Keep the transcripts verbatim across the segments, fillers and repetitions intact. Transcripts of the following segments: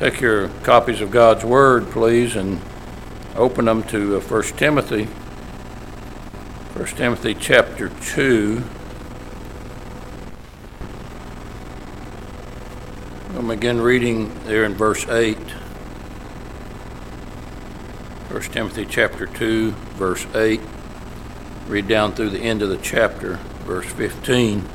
Take your copies of God's Word, please, and open them to uh, First Timothy. First Timothy chapter two. I'll begin reading there in verse eight. First Timothy chapter two, verse eight. Read down through the end of the chapter, verse fifteen.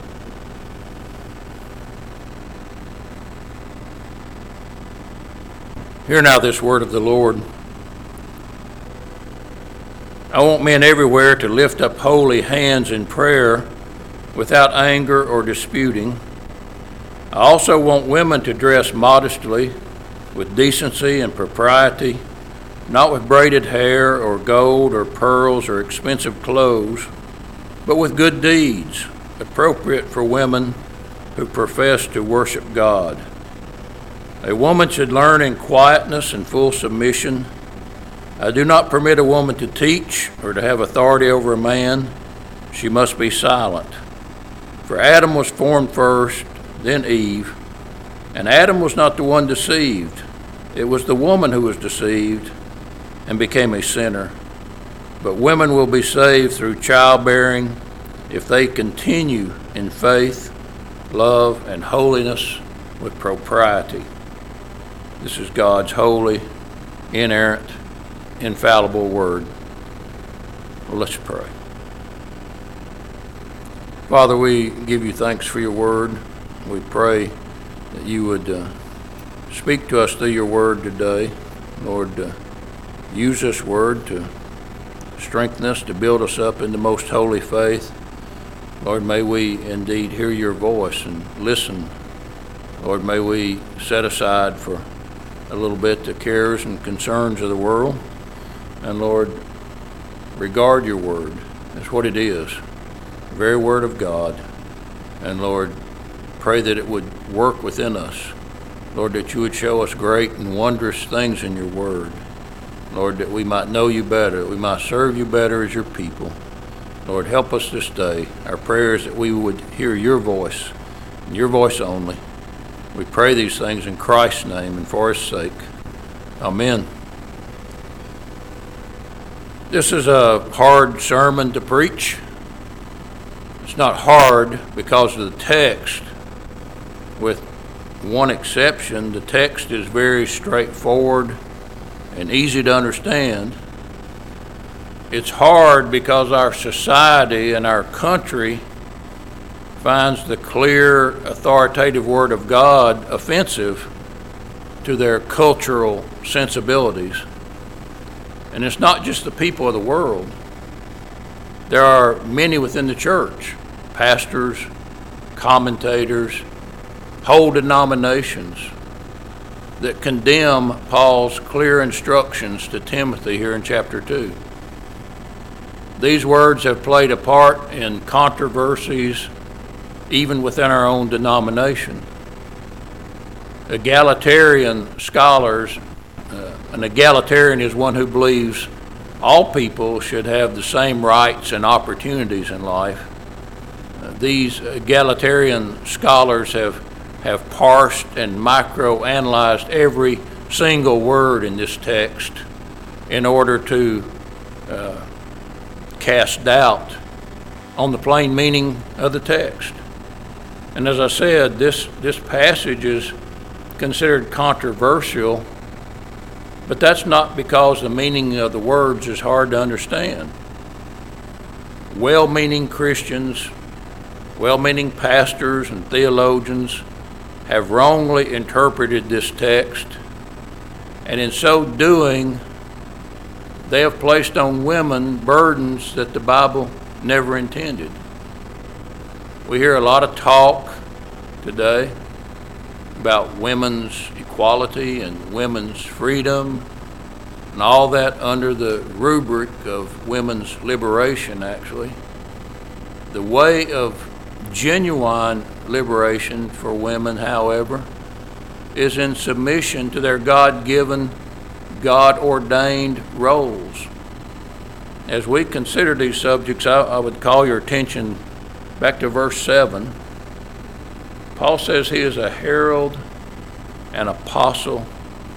Hear now this word of the Lord. I want men everywhere to lift up holy hands in prayer without anger or disputing. I also want women to dress modestly, with decency and propriety, not with braided hair or gold or pearls or expensive clothes, but with good deeds, appropriate for women who profess to worship God. A woman should learn in quietness and full submission. I do not permit a woman to teach or to have authority over a man. She must be silent. For Adam was formed first, then Eve. And Adam was not the one deceived. It was the woman who was deceived and became a sinner. But women will be saved through childbearing if they continue in faith, love, and holiness with propriety. This is God's holy, inerrant, infallible word. Well, let's pray. Father, we give you thanks for your word. We pray that you would uh, speak to us through your word today. Lord, uh, use this word to strengthen us, to build us up in the most holy faith. Lord, may we indeed hear your voice and listen. Lord, may we set aside for a little bit the cares and concerns of the world. And Lord, regard your word as what it is, the very word of God. And Lord, pray that it would work within us. Lord, that you would show us great and wondrous things in your word. Lord, that we might know you better, that we might serve you better as your people. Lord, help us this day. Our prayer is that we would hear your voice, and your voice only. We pray these things in Christ's name and for his sake. Amen. This is a hard sermon to preach. It's not hard because of the text. With one exception, the text is very straightforward and easy to understand. It's hard because our society and our country finds the clear, authoritative word of God offensive to their cultural sensibilities. And it's not just the people of the world. There are many within the church, pastors, commentators, whole denominations, that condemn Paul's clear instructions to Timothy here in chapter two. These words have played a part in controversies even within our own denomination. Egalitarian scholars, uh, an egalitarian is one who believes all people should have the same rights and opportunities in life. Uh, these egalitarian scholars have, have parsed and micro-analyzed every single word in this text in order to uh, cast doubt on the plain meaning of the text. And as I said, this, this passage is considered controversial, but that's not because the meaning of the words is hard to understand. Well-meaning Christians, well-meaning pastors and theologians have wrongly interpreted this text, and in so doing, they have placed on women burdens that the Bible never intended. We hear a lot of talk today about women's equality and women's freedom and all that under the rubric of women's liberation, actually. The way of genuine liberation for women, however, is in submission to their God-given, God-ordained roles. As we consider these subjects, I, I would call your attention back to verse seven. Paul says he is a herald, an apostle,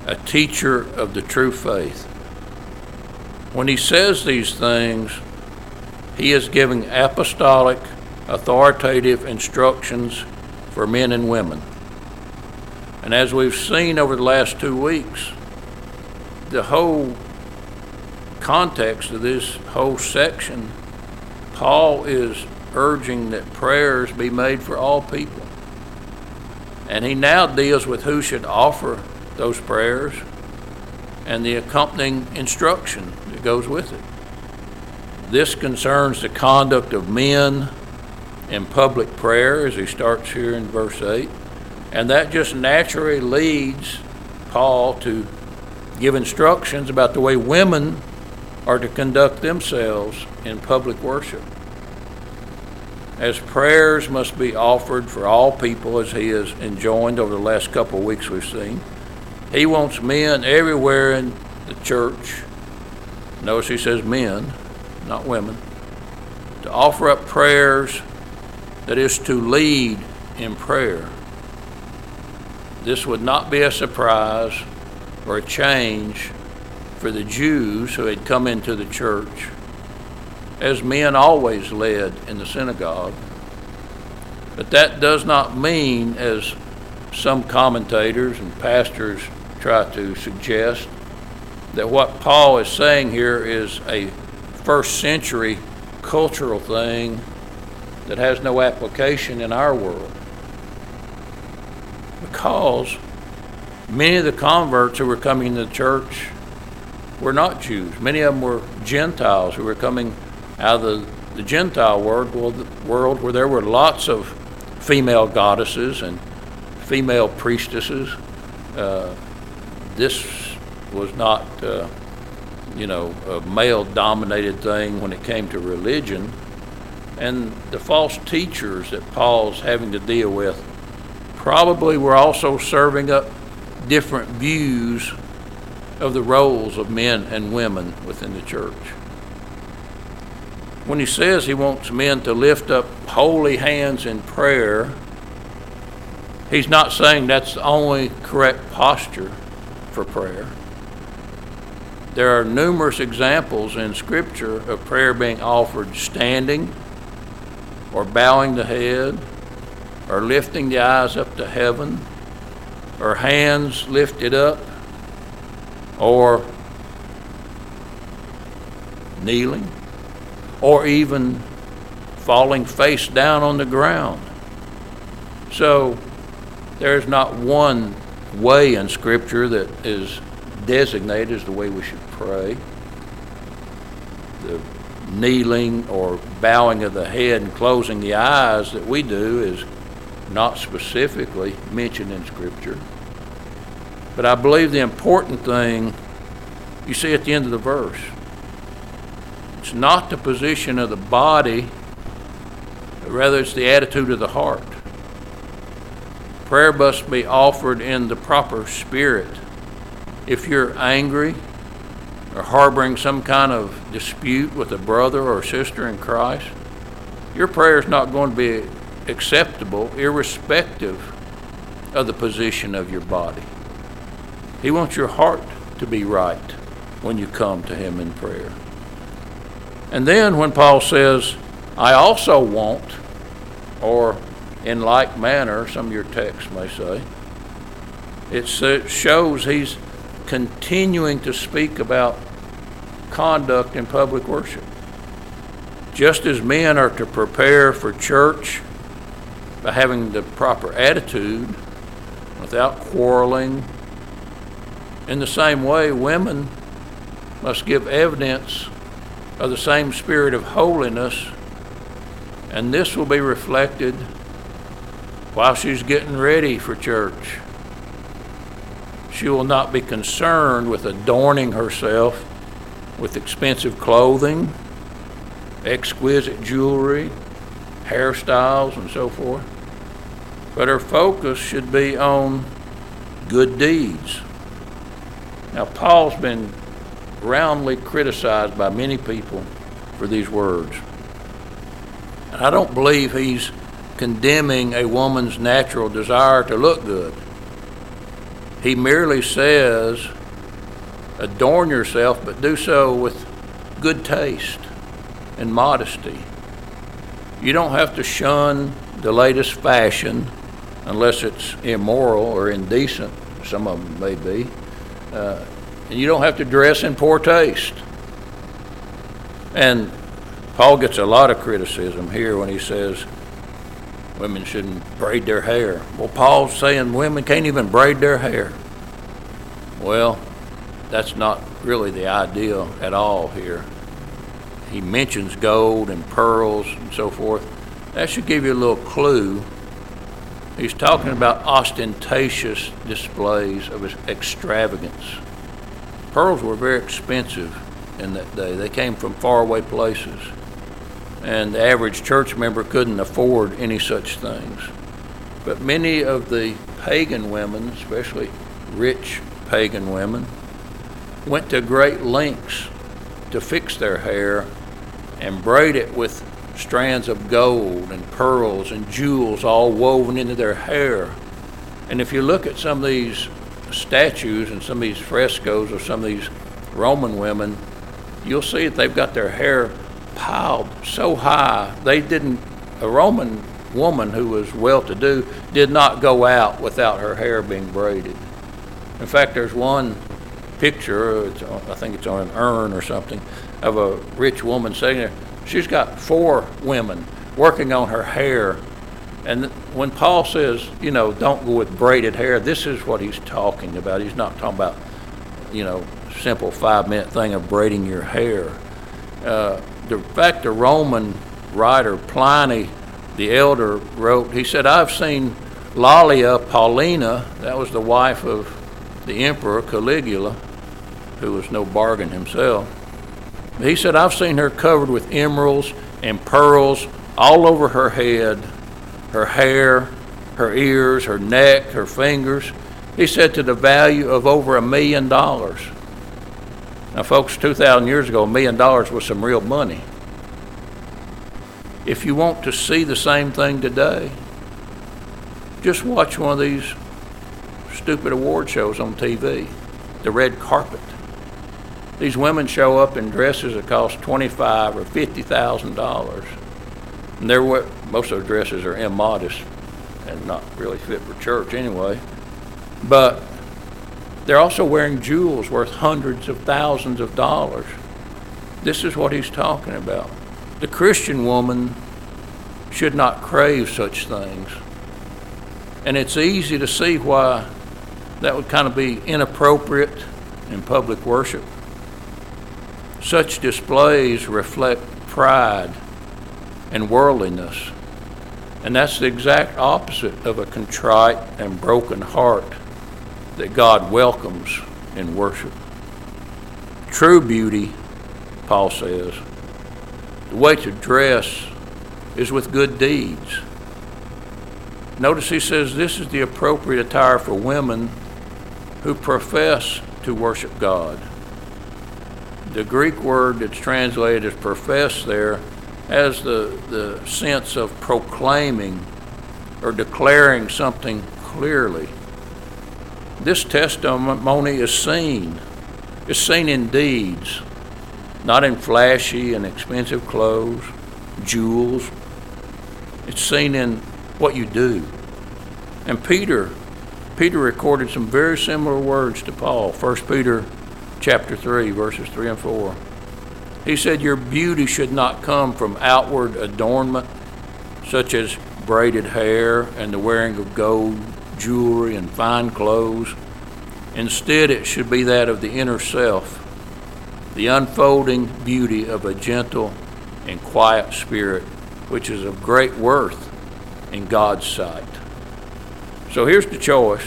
a teacher of the true faith. When he says these things, he is giving apostolic, authoritative instructions for men and women. And as we've seen over the last two weeks, the whole context of this whole section, Paul is urging that prayers be made for all people. And he now deals with who should offer those prayers and the accompanying instruction that goes with it. This concerns the conduct of men in public prayer, as he starts here in verse eight. And that just naturally leads Paul to give instructions about the way women are to conduct themselves in public worship. As prayers must be offered for all people, as he has enjoined over the last couple of weeks we've seen, he wants men everywhere in the church, notice he says men, not women, to offer up prayers, that is to lead in prayer. This would not be a surprise or a change for the Jews who had come into the church, as men always led in the synagogue. But that does not mean, as some commentators and pastors try to suggest, that what Paul is saying here is a first century cultural thing that has no application in our world. Because many of the converts who were coming to the church were not Jews. Many of them were Gentiles who were coming out of the, the Gentile world, world where there were lots of female goddesses and female priestesses. Uh, this was not, uh, you know, a male-dominated thing when it came to religion. And the false teachers that Paul's having to deal with probably were also serving up different views of the roles of men and women within the church. When he says he wants men to lift up holy hands in prayer, he's not saying that's the only correct posture for prayer. There are numerous examples in Scripture of prayer being offered standing, or bowing the head, or lifting the eyes up to heaven, or hands lifted up, or kneeling, or even falling face down on the ground. So there's not one way in Scripture that is designated as the way we should pray. The kneeling or bowing of the head and closing the eyes that we do is not specifically mentioned in Scripture. But I believe the important thing you see at the end of the verse, it's not the position of the body, but rather it's the attitude of the heart. Prayer must be offered in the proper spirit. If you're angry or harboring some kind of dispute with a brother or sister in Christ, your prayer is not going to be acceptable irrespective of the position of your body. He wants your heart to be right when you come to him in prayer. And then when Paul says, I also want, or in like manner, some of your texts may say, it shows he's continuing to speak about conduct in public worship. Just as men are to prepare for church by having the proper attitude without quarreling, in the same way, women must give evidence of the same spirit of holiness, and this will be reflected while she's getting ready for church. She will not be concerned with adorning herself with expensive clothing, exquisite jewelry, hairstyles, and so forth, but her focus should be on good deeds. Now, Paul's been roundly criticized by many people for these words. And I don't believe he's condemning a woman's natural desire to look good. He merely says, adorn yourself, but do so with good taste and modesty. You don't have to shun the latest fashion unless it's immoral or indecent. Some of them may be. Uh, and you don't have to dress in poor taste. And Paul gets a lot of criticism here when he says women shouldn't braid their hair. Well, Paul's saying women can't even braid their hair. Well, that's not really the ideal at all here. He mentions gold and pearls and so forth. That should give you a little clue. He's talking about ostentatious displays of extravagance. Pearls were very expensive in that day. They came from faraway places. And the average church member couldn't afford any such things. But many of the pagan women, especially rich pagan women, went to great lengths to fix their hair and braid it with strands of gold and pearls and jewels all woven into their hair. And if you look at some of these statues and some of these frescoes of some of these Roman women, you'll see that they've got their hair piled so high. They didn't, a Roman woman who was well-to-do did not go out without her hair being braided. In fact, there's one picture, it's on, I think it's on an urn or something, of a rich woman sitting there. She's got four women working on her hair. And when Paul says, you know, don't go with braided hair, this is what he's talking about. He's not talking about, you know, simple five-minute thing of braiding your hair. Uh, the fact, the Roman writer Pliny the Elder wrote, he said, I've seen Lollia Paulina, that was the wife of the emperor Caligula, who was no bargain himself. He said, I've seen her covered with emeralds and pearls all over her head, her hair, her ears, her neck, her fingers. He said to the value of over a million dollars. Now, folks, two thousand years ago, a million dollars was some real money. If you want to see the same thing today, just watch one of these stupid award shows on T V, the red carpet. These women show up in dresses that cost twenty-five thousand dollars or fifty thousand dollars. And they're, most of the dresses are immodest and not really fit for church anyway. But they're also wearing jewels worth hundreds of thousands of dollars. This is what he's talking about. The Christian woman should not crave such things. And it's easy to see why that would kind of be inappropriate in public worship. Such displays reflect pride and worldliness. And that's the exact opposite of a contrite and broken heart that God welcomes in worship. True beauty, Paul says, the way to dress is with good deeds. Notice he says this is the appropriate attire for women who profess to worship God. The Greek word that's translated as profess there has the, the sense of proclaiming or declaring something clearly. This testimony is seen. It's seen in deeds, not in flashy and expensive clothes, jewels. It's seen in what you do. And Peter, Peter recorded some very similar words to Paul. First Peter chapter three, verses three and four. He said, your beauty should not come from outward adornment, such as braided hair and the wearing of gold jewelry and fine clothes. Instead, it should be that of the inner self, the unfolding beauty of a gentle and quiet spirit, which is of great worth in God's sight. So here's the choice.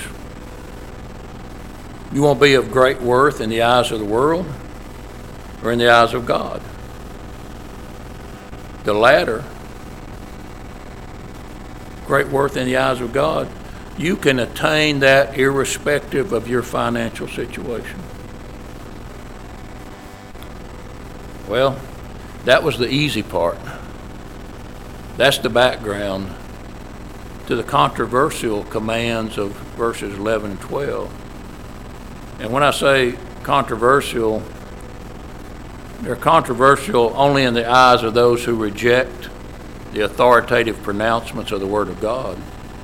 You want to be of great worth in the eyes of the world or in the eyes of God? The latter, great worth in the eyes of God, you can attain that irrespective of your financial situation. Well, that was the easy part. That's the background to the controversial commands of verses eleven and twelve. And when I say controversial, they're controversial only in the eyes of those who reject the authoritative pronouncements of the Word of God.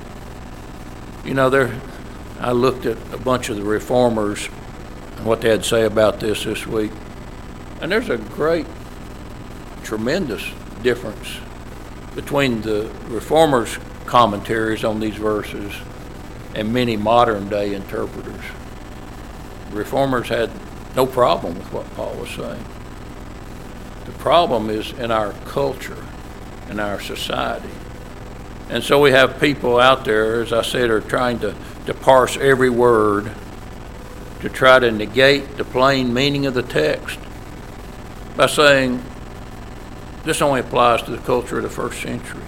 You know, there, I looked at a bunch of the reformers and what they had to say about this this week, and there's a great, tremendous difference between the reformers' commentaries on these verses and many modern-day interpreters. The reformers had no problem with what Paul was saying. The problem is in our culture, in our society. And so we have people out there, as I said, are trying to, to parse every word to try to negate the plain meaning of the text by saying this only applies to the culture of the first century.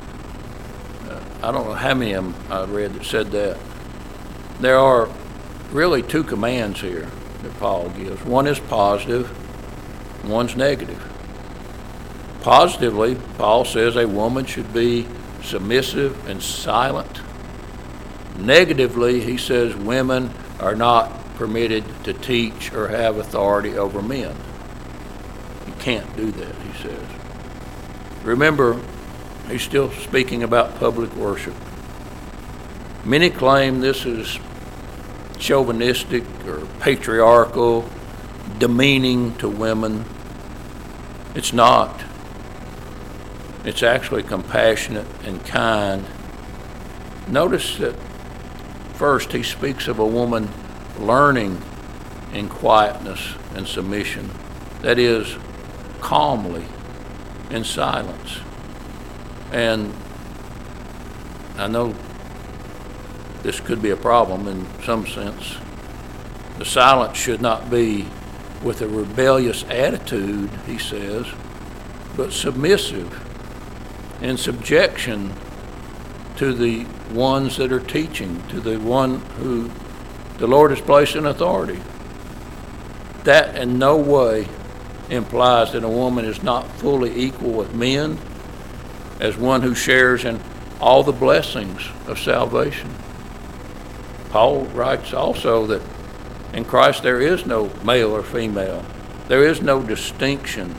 Uh, I don't know how many of them I read that said that. There are really two commands here that Paul gives. One is positive, one's negative. Positively, Paul says a woman should be submissive and silent. Negatively, he says women are not permitted to teach or have authority over men. You can't do that, he says. Remember, he's still speaking about public worship. Many claim this is chauvinistic or patriarchal, demeaning to women. It's not. It's actually compassionate and kind. Notice that first he speaks of a woman learning in quietness and submission. That is, calmly, in silence. And I know this could be a problem in some sense. The silence should not be with a rebellious attitude, he says, but submissive, in subjection to the ones that are teaching, to the one who the Lord has placed in authority. That in no way implies that a woman is not fully equal with men as one who shares in all the blessings of salvation. Paul writes also that in Christ there is no male or female. There is no distinction.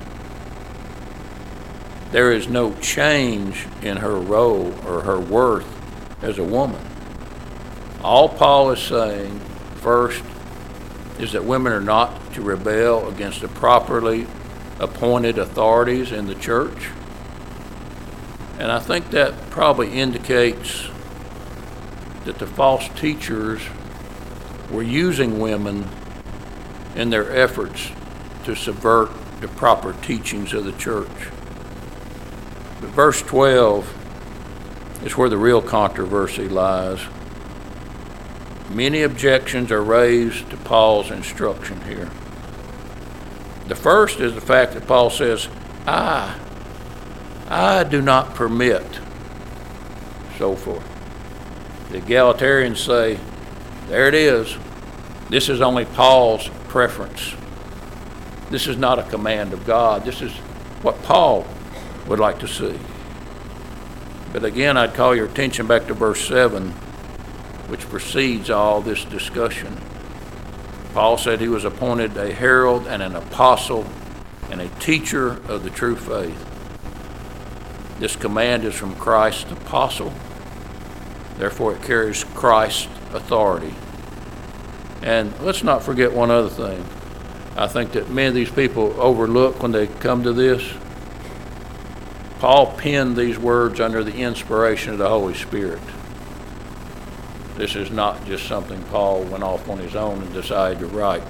There is no change in her role or her worth as a woman. All Paul is saying, first, is that women are not to rebel against the properly appointed authorities in the church. And I think that probably indicates that the false teachers were using women in their efforts to subvert the proper teachings of the church. But verse twelve is where the real controversy lies. Many objections are raised to Paul's instruction here. The first is the fact that Paul says, I, I do not permit, so forth. The egalitarians say, there it is. This is only Paul's preference. This is not a command of God. This is what Paul would like to see. But again, I'd call your attention back to verse seven, which precedes all this discussion. Paul said he was appointed a herald and an apostle and a teacher of the true faith. This command is from Christ's apostle. Therefore, it carries Christ's authority. And let's not forget one other thing. I think that many of these people overlook when they come to this. Paul penned these words under the inspiration of the Holy Spirit. This is not just something Paul went off on his own and decided to write.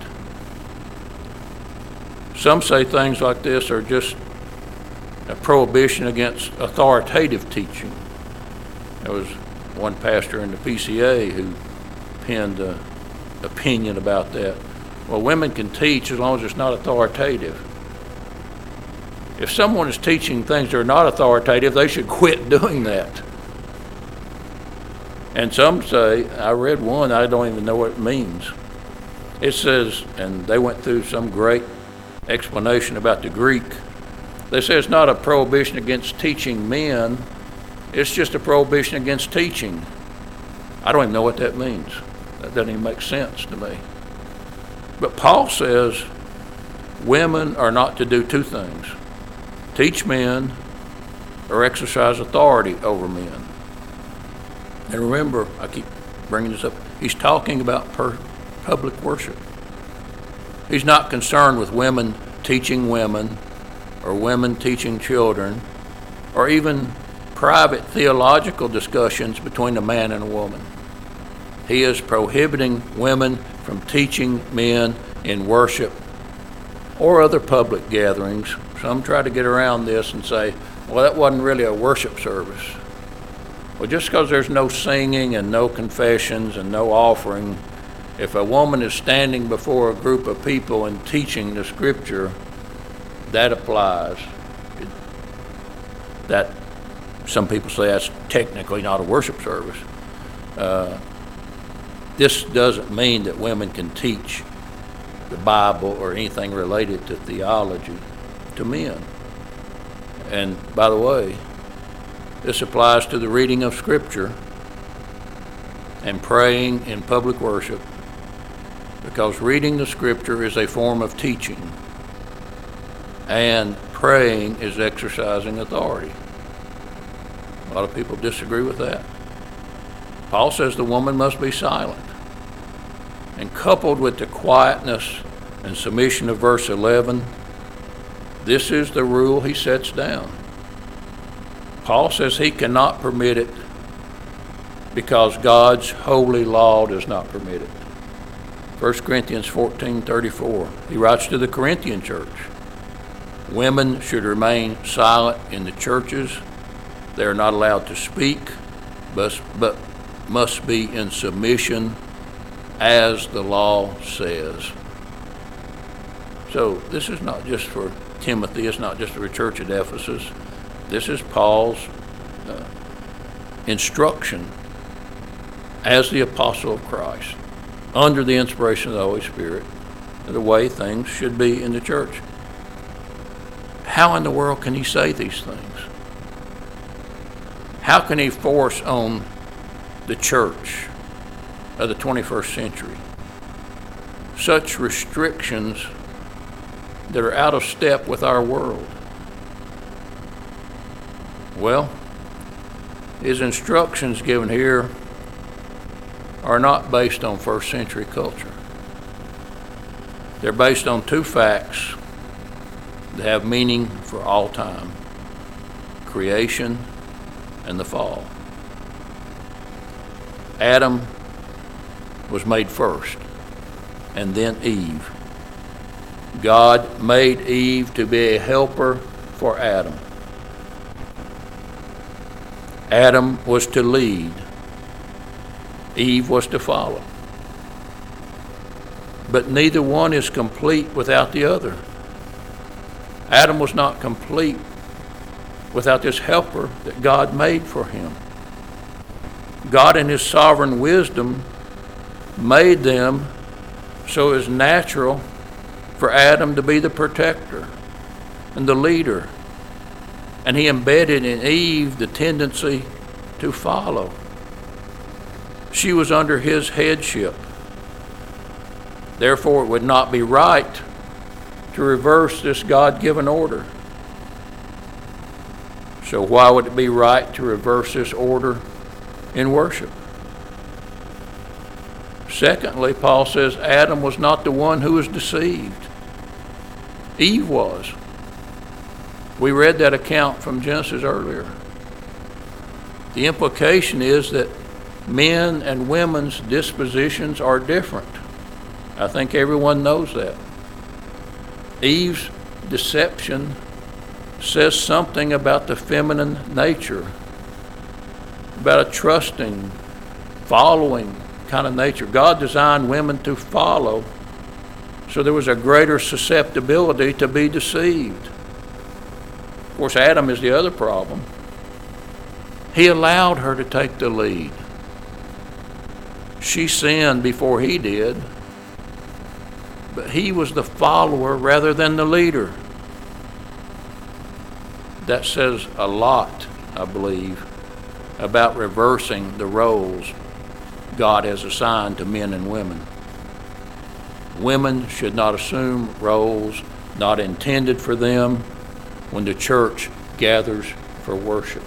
Some say things like this are just a prohibition against authoritative teaching. There was one pastor in the P C A who penned an opinion about that. Well, women can teach as long as it's not authoritative. If someone is teaching things that are not authoritative, they should quit doing that. And some say, I read one, I don't even know what it means. It says, and they went through some great explanation about the Greek. They say it's not a prohibition against teaching men, it's just a prohibition against teaching. I don't even know what that means. That doesn't even make sense to me. But Paul says women are not to do two things: teach men or exercise authority over men. And remember, I keep bringing this up, he's talking about per public worship. He's not concerned with women teaching women or women teaching children or even private theological discussions between a man and a woman. He is prohibiting women from teaching men in worship or other public gatherings. Some try to get around this and say, well, that wasn't really a worship service. Well, just because there's no singing and no confessions and no offering, if a woman is standing before a group of people and teaching the scripture, that applies. That, some people say that's technically not a worship service. Uh, this doesn't mean that women can teach the Bible or anything related to theology to men. And by the way, this applies to the reading of Scripture and praying in public worship, because reading the Scripture is a form of teaching, and praying is exercising authority. A lot of people disagree with that. Paul says the woman must be silent. And coupled with the quietness and submission of verse eleven, this is the rule he sets down. Paul says he cannot permit it because God's holy law does not permit it. First Corinthians fourteen thirty-four, he writes to the Corinthian church, women should remain silent in the churches. They are not allowed to speak, but, but must be in submission as the law says. So this is not just for Timothy, it's not just for the church at Ephesus. This is Paul's uh, instruction as the apostle of Christ, under the inspiration of the Holy Spirit, the way things should be in the church. How in the world can he say these things? How can he force on the church of the twenty-first century such restrictions that are out of step with our world? Well, his instructions given here are not based on first century culture. They're based on two facts that have meaning for all time: creation and the fall. Adam was made first, and then Eve. God made Eve to be a helper for Adam. Adam was to lead. Eve was to follow. But neither one is complete without the other. Adam was not complete without this helper that God made for him. God in his sovereign wisdom made them so it was natural for Adam to be the protector and the leader. And he embedded in Eve the tendency to follow. She was under his headship. Therefore, it would not be right to reverse this God-given order. So why would it be right to reverse this order in worship? Secondly, Paul says Adam was not the one who was deceived. Eve was. We read that account from Genesis earlier. The implication is that men and women's dispositions are different. I think everyone knows that. Eve's deception says something about the feminine nature, about a trusting, following kind of nature. God designed women to follow, so there was a greater susceptibility to be deceived. Of course, Adam is the other problem. He allowed her to take the lead. She sinned before he did, but he was the follower rather than the leader. That says a lot, I believe, about reversing the roles God has assigned to men and women. Women should not assume roles not intended for them when the church gathers for worship.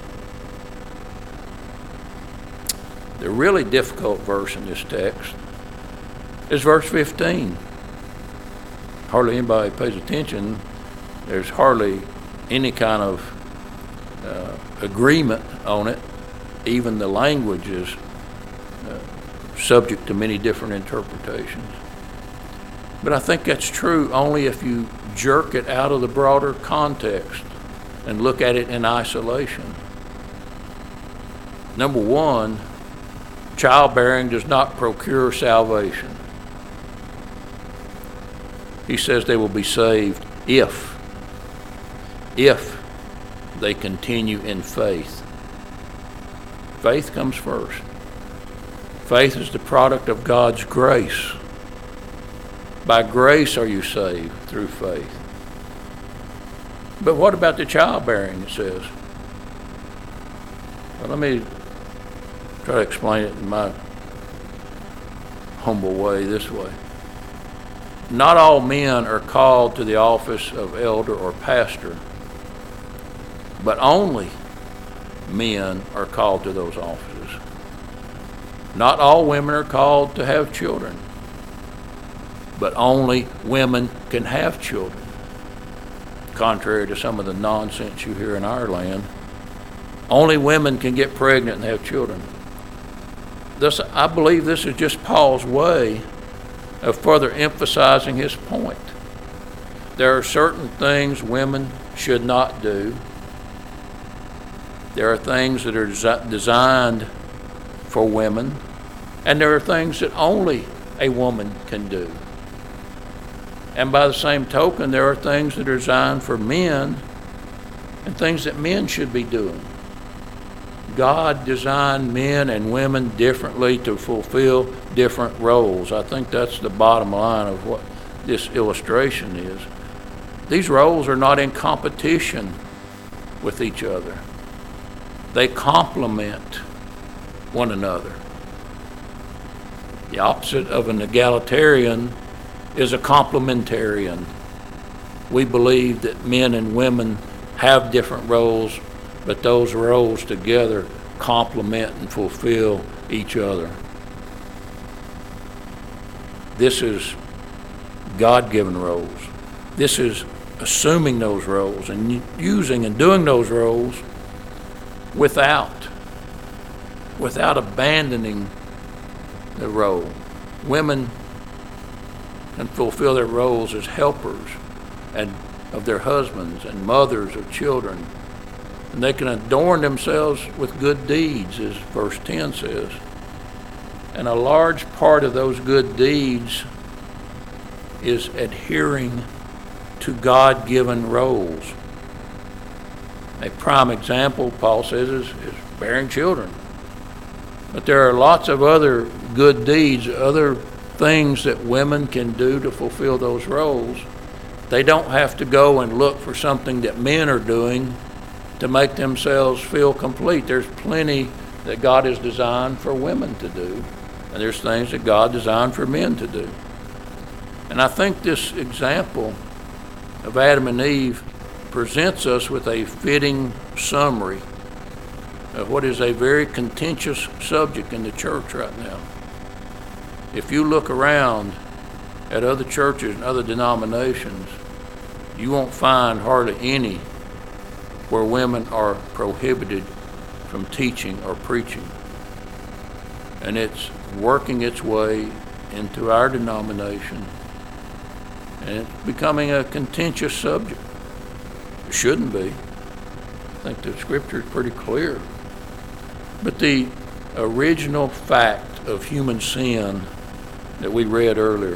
The really difficult verse in this text is verse fifteen. Hardly anybody pays attention. There's hardly any kind of uh, agreement on it. Even the language is uh, subject to many different interpretations. But I think that's true only if you jerk it out of the broader context and look at it in isolation. Number one, childbearing does not procure salvation. He says they will be saved if, if they continue in faith. Faith comes first. Faith is the product of God's grace. By grace are you saved through faith. But what about the childbearing, it says? Well, let me try to explain it in my humble way this way. Not all men are called to the office of elder or pastor, but only men are called to those offices. Not all women are called to have children, but only women can have children, contrary to some of the nonsense you hear in our land. Only women can get pregnant and have children. This, I believe this is just Paul's way of further emphasizing his point. There are certain things women should not do. There are things that are desi- designed for women, and there are things that only a woman can do. And by the same token, there are things that are designed for men and things that men should be doing. God designed men and women differently to fulfill different roles. I think that's the bottom line of what this illustration is. These roles are not in competition with each other. They complement one another. The opposite of an egalitarian is a complementarian. We believe that men and women have different roles, but those roles together complement and fulfill each other. This is God-given roles. This is assuming those roles and using and doing those roles without, without abandoning the role. Women can fulfill their roles as helpers and of their husbands and mothers of children. And they can adorn themselves with good deeds, as verse ten says. And a large part of those good deeds is adhering to God-given roles. A prime example, Paul says, is, is bearing children. But there are lots of other good deeds, other things that women can do to fulfill those roles. They don't have to go and look for something that men are doing to make themselves feel complete. There's plenty that God has designed for women to do, and there's things that God designed for men to do. And I think this example of Adam and Eve presents us with a fitting summary of what is a very contentious subject in the church right now. If you look around at other churches and other denominations, you won't find hardly any where women are prohibited from teaching or preaching. And it's working its way into our denomination, and it's becoming a contentious subject. It shouldn't be. I think the scripture is pretty clear. But the original fact of human sin that we read earlier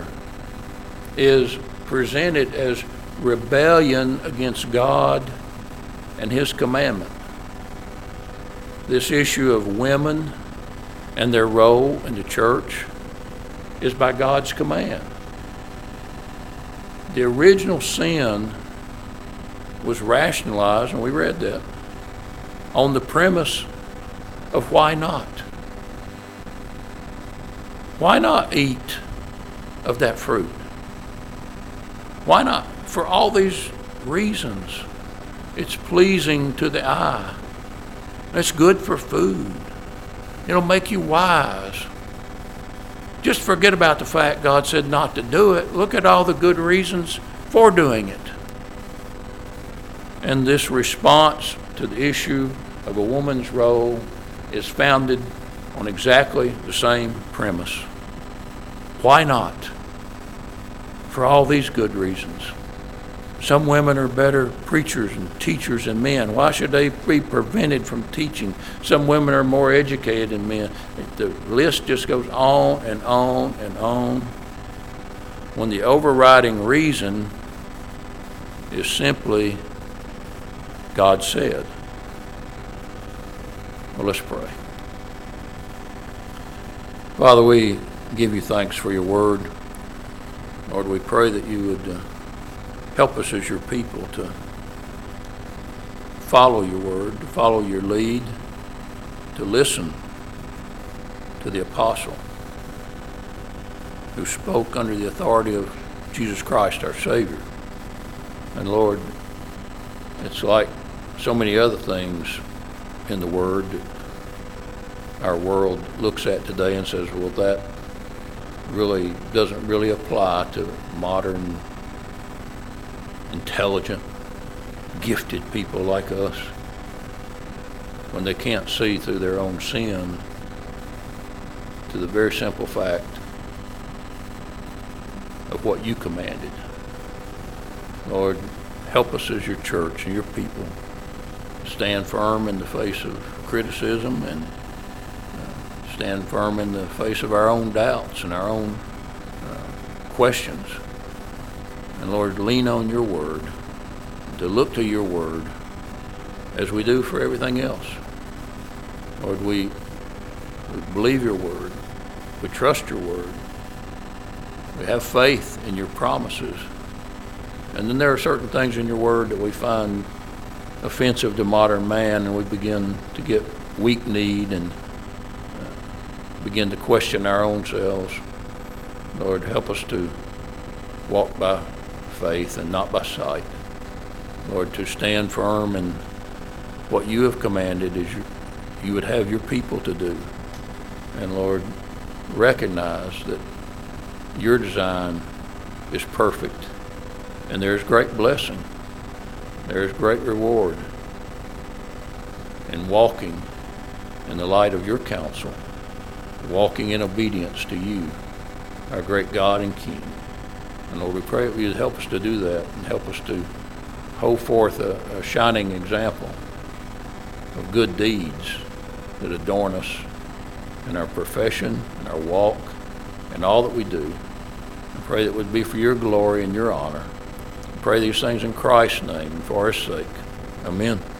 is presented as rebellion against God and His commandment. This issue of women and their role in the church is by God's command. The original sin was rationalized, and we read that, on the premise of why not? Why not eat of that fruit. Why not? For all these reasons. It's pleasing to the eye. It's good for food. It'll make you wise. Just forget about the fact God said not to do it. Look at all the good reasons for doing it. And this response to the issue of a woman's role is founded on exactly the same premise. Why not? For all these good reasons. Some women are better preachers and teachers than men. Why should they be prevented from teaching? Some women are more educated than men. The list just goes on and on and on. When the overriding reason is simply God said. Well, let's pray. Father, we give you thanks for your word. Lord, we pray that you would uh, help us as your people to follow your word, to follow your lead, to listen to the apostle who spoke under the authority of Jesus Christ, our Savior. And Lord, it's like so many other things in the word that our world looks at today and says, well, that really doesn't really apply to modern, intelligent, gifted people like us, when they can't see through their own sin to the very simple fact of what you commanded. Lord, help us as your church and your people stand firm in the face of criticism and uh, stand firm in the face of our own doubts and our own uh, questions. And Lord, lean on your word, to look to your word as we do for everything else. Lord, we, we believe your word. We trust your word. We have faith in your promises. And then there are certain things in your word that we find offensive to modern man, and we begin to get weak-kneed and uh, begin to question our own selves. Lord, help us to walk by faith and not by sight. Lord, to stand firm in what you have commanded as you, you would have your people to do. And Lord, recognize that your design is perfect, and there is great blessing. There is great reward in walking in the light of your counsel, walking in obedience to you, our great God and King. And Lord, we pray that you would help us to do that and help us to hold forth a, a shining example of good deeds that adorn us in our profession, in our walk, and all that we do. I pray that it would be for your glory and your honor. I pray these things in Christ's name and for his sake. Amen.